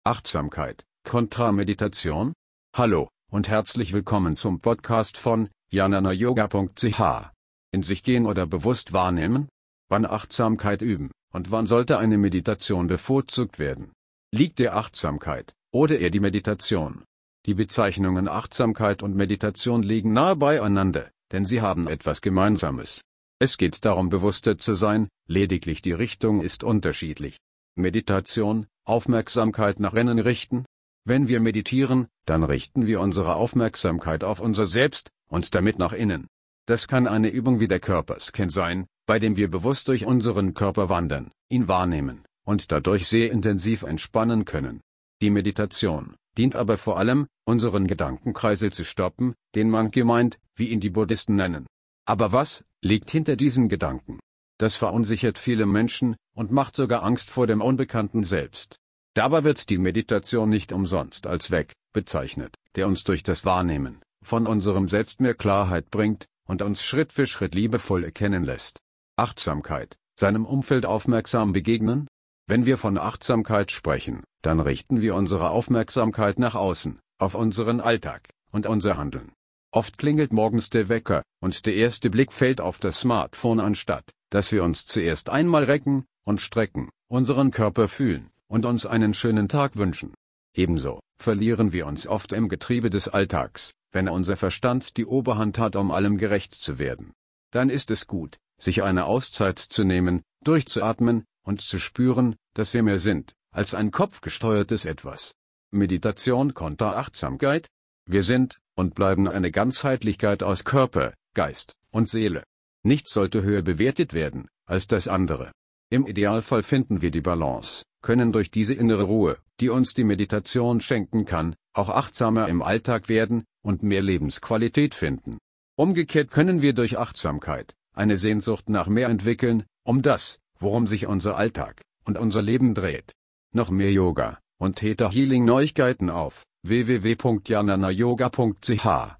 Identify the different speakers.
Speaker 1: Achtsamkeit, Kontra-Meditation? Hallo und herzlich willkommen zum Podcast von jnanayoga.ch. In sich gehen oder bewusst wahrnehmen? Wann Achtsamkeit üben und wann sollte eine Meditation bevorzugt werden? Liegt der Achtsamkeit oder eher die Meditation? Die Bezeichnungen Achtsamkeit und Meditation liegen nahe beieinander, denn sie haben etwas Gemeinsames. Es geht darum, bewusster zu sein, lediglich die Richtung ist unterschiedlich. Meditation, Aufmerksamkeit nach innen richten. Wenn wir meditieren, dann richten wir unsere Aufmerksamkeit auf unser Selbst und damit nach innen. Das kann eine Übung wie der Körperscan sein, bei dem wir bewusst durch unseren Körper wandern, ihn wahrnehmen und dadurch sehr intensiv entspannen können. Die Meditation dient aber vor allem, unseren Gedankenkreisel zu stoppen, den Monkey Mind, wie ihn die Buddhisten nennen. Aber was liegt hinter diesen Gedanken? Das verunsichert viele Menschen und macht sogar Angst vor dem Unbekannten selbst. Dabei wird die Meditation nicht umsonst als Weg bezeichnet, der uns durch das Wahrnehmen von unserem Selbst mehr Klarheit bringt und uns Schritt für Schritt liebevoll erkennen lässt. Achtsamkeit, seinem Umfeld aufmerksam begegnen? Wenn wir von Achtsamkeit sprechen, dann richten wir unsere Aufmerksamkeit nach außen, auf unseren Alltag und unser Handeln. Oft klingelt morgens der Wecker und der erste Blick fällt auf das Smartphone, anstatt dass wir uns zuerst einmal recken und strecken, unseren Körper fühlen und uns einen schönen Tag wünschen. Ebenso verlieren wir uns oft im Getriebe des Alltags, wenn unser Verstand die Oberhand hat, um allem gerecht zu werden. Dann ist es gut, sich eine Auszeit zu nehmen, durchzuatmen und zu spüren, dass wir mehr sind als ein kopfgesteuertes Etwas. Meditation kontra Achtsamkeit? Wir sind und bleiben eine Ganzheitlichkeit aus Körper, Geist und Seele. Nichts sollte höher bewertet werden als das andere. Im Idealfall finden wir die Balance, können durch diese innere Ruhe, die uns die Meditation schenken kann, auch achtsamer im Alltag werden und mehr Lebensqualität finden. Umgekehrt können wir durch Achtsamkeit eine Sehnsucht nach mehr entwickeln, um das, worum sich unser Alltag und unser Leben dreht. Noch mehr Yoga und Theta Healing Neuigkeiten auf www.jnanayoga.ch